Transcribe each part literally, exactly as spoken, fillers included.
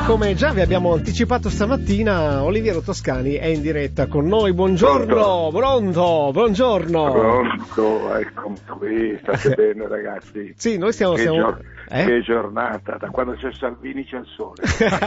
come già vi abbiamo anticipato stamattina, Oliviero Toscani è in diretta con noi. Buongiorno, pronto, buongiorno. Pronto, eccomi qui, state bene ragazzi? Sì, noi stiamo... Che, stiamo... gior- eh? che giornata, da quando c'è Salvini c'è il sole.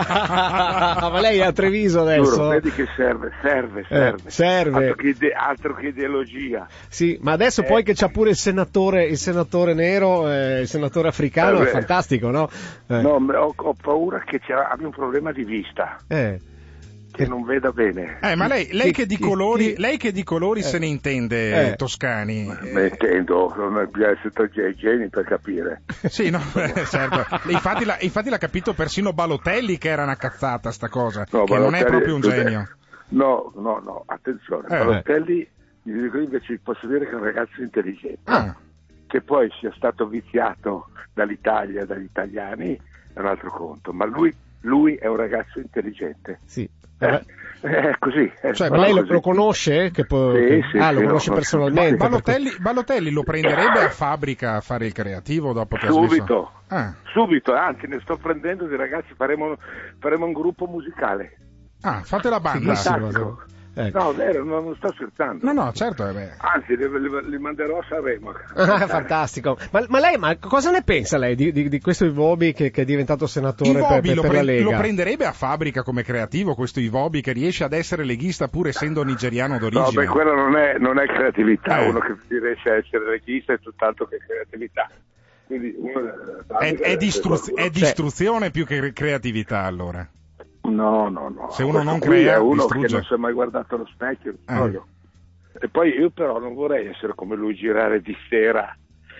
Ma lei è a Treviso adesso? Giuro, vedi che serve, serve, serve. Eh, serve. Altro che, ide- altro che ideologia. Sì, ma adesso eh. poi che c'ha pure il senatore, il senatore nero, eh, il senatore africano, eh, è fantastico, no? Eh. No, ho, ho paura che abbia un problema di vista. Eh. Che non veda bene. Eh, ma lei, lei che di colori, lei che di colori eh. se ne intende, eh. Toscani? Me intendo, non bisogna essere i geni per capire. Sì, no, eh, certo. Infatti, la, infatti l'ha capito persino Balotelli che era una cazzata sta cosa, no, che Balotelli, non è proprio un genio. No, no, no, attenzione, eh. Balotelli, invece posso dire che è un ragazzo intelligente. Ah. Che poi sia stato viziato dall'Italia, dagli italiani, è un altro conto, ma lui, lui è un ragazzo intelligente. Sì. Eh, è così. È cioè, ma lei lo, lo conosce? Che può... sì, sì, ah, sì, lo conosce no, personalmente? Balotelli, perché... Balotelli lo prenderebbe a fabbrica a fare il creativo dopo che subito, ha smesso? Ah. Subito, anzi ne sto prendendo di ragazzi, faremo, faremo un gruppo musicale. Ah, fate la banda. Sì, ecco. No, vero, non, non sto scherzando. No, no, certo. Eh beh. Anzi, li, li, li manderò a Sanremo. Ah, fantastico. Ma, ma lei, ma cosa ne pensa lei di, di, di questo Iwobi che, che è diventato senatore per, per, lo, per pre- la Lega? Lo prenderebbe a fabbrica come creativo questo Iwobi che riesce ad essere leghista pur essendo nigeriano d'origine? No, beh, quello non è, non è creatività. Eh. Uno che riesce a essere leghista è tutt'altro che creatività. Quindi uno è, è, distru- è distruzione più che creatività, allora. No, no, no. Se uno non crea, è uno distrugge. che non si è mai guardato allo specchio. Eh. E poi io però non vorrei essere come lui, girare di sera,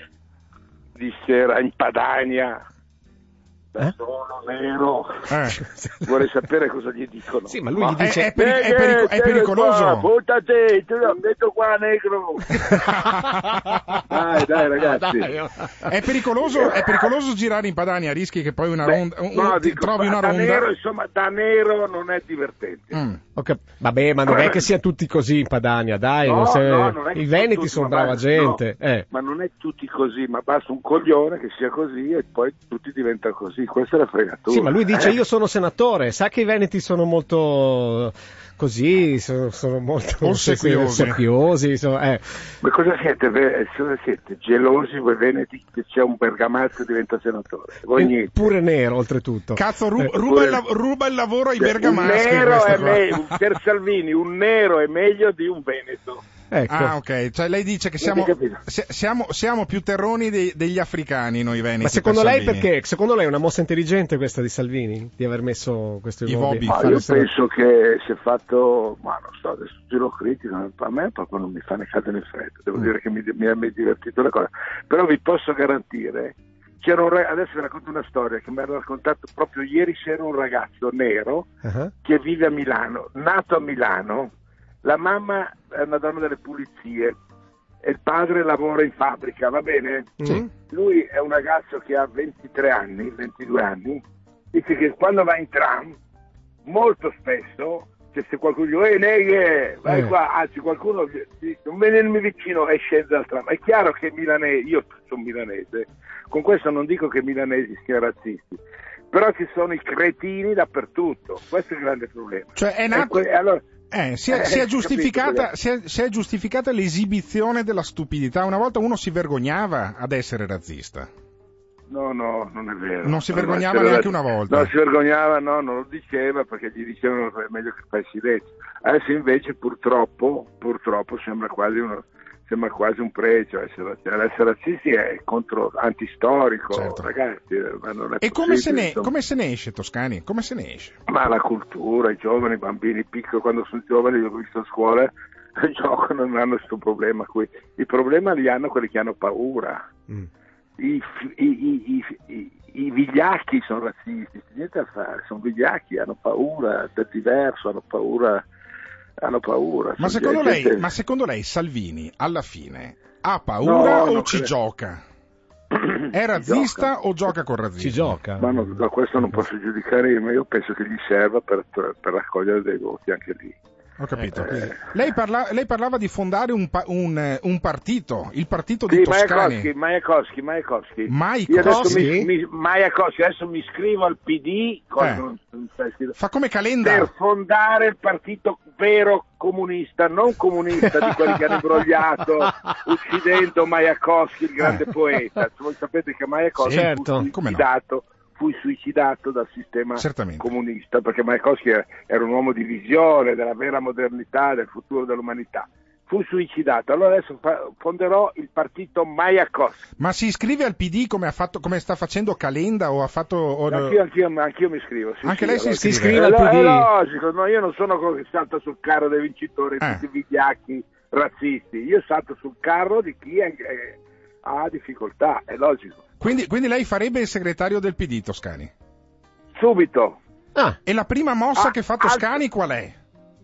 di sera in Padania, da eh? solo, nero. Eh. Vorrei sapere cosa gli dicono. Sì, ma lui gli dice... È, è, peri- è, perico- è pericoloso. Buttati, te l'ho detto qua, negro. Dai, dai, ragazzi. Dai, è pericoloso, è pericoloso girare in Padania, rischi che poi una Beh, ronda, un, no, ti dico, trovi una da ronda. Nero, insomma, da nero non è divertente. Mm. Okay. Vabbè, ma non è che sia tutti così in Padania, dai. No, non se... no, non è I veneti tutti, sono brava basta, gente. No, eh. ma non è tutti così, ma basta un coglione che sia così e poi tutti diventano così. Questa è la fregatura. Sì, ma lui dice eh? io sono senatore, sa che i veneti sono molto così, sono, sono molto ossequiosi. ossequiosi insomma, eh. Ma cosa siete? Cosa siete? Gelosi voi veneti che c'è un bergamasco che diventa senatore? Voi niente. Pure nero oltretutto. Cazzo, ru- eh. ruba, il, ruba il lavoro ai bergamaschi. Un nero è qua. meglio, per Salvini un nero è meglio di un veneto. Ecco. Ah, ok, cioè lei dice che siamo, siamo, siamo più terroni dei, degli africani noi veneti. Ma secondo per lei Salvini. Perché? Secondo lei è una mossa intelligente questa di Salvini? Di aver messo questo Iwobi? Ma io penso che si è fatto, ma non so, adesso giro critico, a me proprio non mi fa né caldo né freddo, devo mm. dire che mi, mi ha divertito la cosa, però vi posso garantire, c'era un, adesso vi racconto una storia che mi hanno raccontato proprio ieri sera un ragazzo nero uh-huh. che vive a Milano, nato a Milano. La mamma è una donna delle pulizie e il padre lavora in fabbrica, va bene? Sì. Lui è un ragazzo che ha ventitré anni, ventidue anni, dice che quando va in tram, molto spesso, cioè se qualcuno dice, ehi neghe, vai eh. qua, anzi qualcuno dice, non venirmi vicino e scende dal tram. È chiaro che milanese, io sono milanese, con questo non dico che i milanesi siano razzisti, però ci sono i cretini dappertutto, questo è il grande problema. Cioè è nato... Que- allora, Eh, si, è, si, è giustificata, si, è, si è giustificata l'esibizione della stupidità. Una volta uno si vergognava ad essere razzista. No, no, non è vero. Non si vergognava neanche una volta. No, si vergognava, no, non lo diceva perché gli dicevano che è meglio che fai silenzio. Adesso invece purtroppo, purtroppo sembra quasi uno, sembra quasi un pregio. Essere, essere razzisti è contro, antistorico, certo. Ragazzi. Ma non è e come se, ne, insomma. come se ne esce, Toscani? Come se ne esce? Ma la cultura, i giovani, i bambini piccoli, quando sono giovani, li ho visto a scuola, giocano, non hanno questo problema qui. Il problema li hanno quelli che hanno paura. Mm. I, i, i, i, i vigliacchi sono razzisti, niente da fare, sono vigliacchi, hanno paura del diverso, hanno paura, hanno paura. Ma secondo, gente... lei, ma secondo lei Salvini alla fine ha paura no, o ci credo. gioca? È razzista gioca. o gioca con razzismo? Ci gioca. Ma no, da questo non posso giudicare io, ma io penso che gli serva per, per raccogliere dei voti anche lì. Ho capito. Eh. Lei, parla, lei parlava di fondare un, pa, un, un partito, il partito sì, di Toscani. Majakovski, Majakovski, Majakovski. Io adesso mi, mi, Majakovski, adesso mi iscrivo al P D con, Eh. un, un Fa come Calenda. per fondare il partito vero comunista, non comunista di quelli che hanno imbrogliato uccidendo Majakovski, il grande Eh. poeta. Voi sapete che Majakovski Certo. fu Come no? suicidato, fu suicidato dal sistema Certamente. comunista, perché Majakovski era, era un uomo di visione della vera modernità, del futuro dell'umanità. Fu suicidato, allora adesso fa, fonderò il partito Majakovski. Ma si iscrive al P D come ha fatto, come sta facendo Calenda o ha fatto... O... Anch'io, anch'io, anch'io mi iscrivo. Sì, Anche sì, lei si allora, Si iscrive? iscrive al È, P D. è logico, no, io non sono quello che salta sul carro dei vincitori, Eh. tutti i vigliacchi razzisti, io salto sul carro di chi è, è, ha difficoltà, è logico. Quindi, quindi lei farebbe il segretario del P D Toscani? Subito, Ah, E la prima mossa Ah, che fa altro- Toscani qual è?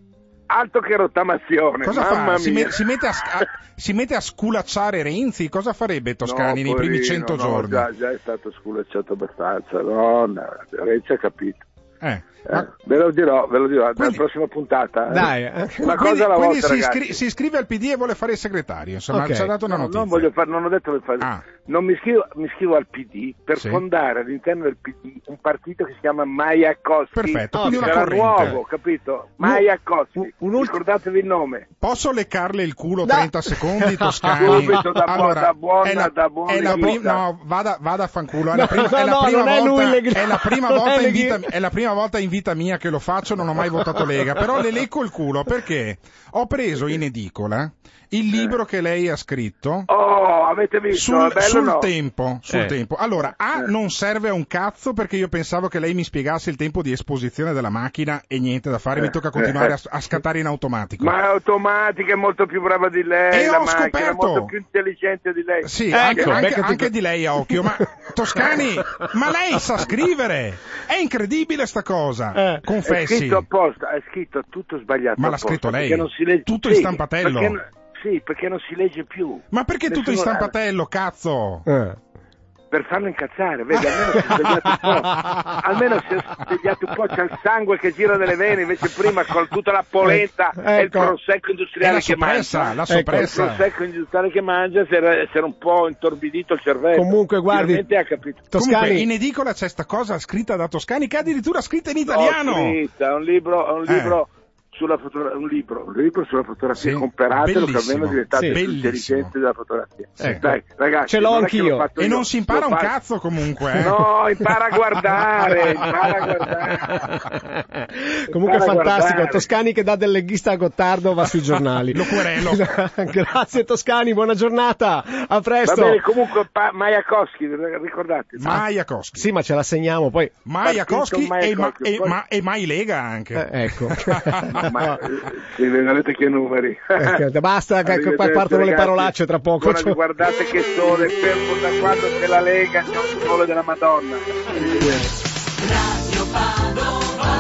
altro che rottamazione, Cosa mamma fa? Si, mia. me- si mette a, sc- a- si mette a sculacciare Renzi? Cosa farebbe Toscani No, nei primi poverino, cento no, giorni? Già, già è stato sculacciato abbastanza, no, no, Renzi ha capito. Eh, Eh, ma- ve lo dirò, ve lo dirò, Quindi- nella prossima puntata. eh. dai. eh. Una quindi cosa alla quindi volta, si, iscri- ragazzi. si iscrive al P D e vuole fare il segretario, insomma, Ok. ci ha dato una No, notizia. non voglio fare, non ho detto che fare. Ah. Non mi iscrivo, mi iscrivo al P D per Sì. fondare all'interno del P D un partito che si chiama Majakovski. Perfetto, Ah, quindi ok. una Sarà corrente. nuovo, capito? Majakovski. un- un ult- Ricordatevi il nome. Posso leccarle il culo Da- trenta secondi, Toscani? Subito, da buona- da buona- è la, da buona è la vita. prima, no, vada, vada a fanculo. È No, la prima, no, è la no, prima non è volta, lui le- è la prima non volta è in le- vita, è la prima volta in vita mia che lo faccio, non ho mai votato Lega, però le lecco il culo perché ho preso in edicola il libro che lei ha scritto Oh, avete visto? sul, È bello sul no? tempo, sul Eh. tempo. Allora, A, Eh. non serve a un cazzo perché io pensavo che lei mi spiegasse il tempo di esposizione della macchina e niente da fare, mi tocca continuare a, a scattare in automatico. Ma è automatica, è molto più brava di lei, E la ho macchina è scoperto- molto più intelligente di lei. Sì, Ecco, anche, anche- beccati- anche di lei a occhio, ma Toscani, ma lei sa scrivere? È incredibile sta cosa, Eh. È confessi. scritto apposta, è scritto tutto sbagliato. Ma l'ha apposta, scritto lei? perché non si legge- Tutto in sì, stampatello? perché- sì, perché non si legge più. Ma perché tutto in Nessuno- stampatello, cazzo? Eh. Per farlo incazzare, vedi, almeno si è svegliato un po'. Almeno si è svegliato un po', c'è il sangue che gira nelle vene, invece prima con tutta la polenta Ecco. e il prosecco È industriale la che soppressa, mangia. la Ecco, Il soppressa. prosecco industriale che mangia si era, si era un po' intorbidito il cervello. Comunque, guardi, Finalmente ha capito. Comunque, Toscani, in edicola c'è sta cosa scritta da Toscani che è addirittura scritta in L'ho italiano. scritta, è un libro, è un Eh. libro sulla fotografia, un libro, un libro sulla fotografia, Sì, comperatelo che bellissimo. almeno diventate Sì. più Bellissimo. intelligenti della fotografia. Ecco. Dai, ragazzi, Ce l'ho non è che anch'io. l'ho fatto E io, non si impara l'ho un fatto- cazzo comunque, eh? No, impara a guardare, impara a guardare. Comunque Impara a fantastico, guardare. Toscani che dà del leghista a Gottardo va sui giornali. Lo querelo. Grazie Toscani, buona giornata, a Va presto. bene, comunque pa- Majakovski, ricordate. Majakovski. Sì, ma ce la segniamo poi. Majakovski Partito e, ma, Majakovski, e, poi- ma, e mai Lega anche. Eh, ecco. No, ma eh, sì, vedete che numeri. Ecco, basta, che qua Arrivederci, partono le ragazzi. parolacce tra poco. Guarda, guardate che sole, fermo da quando c'è la Lega, c'è un sole della Madonna. Arrivederci. Radio Padova.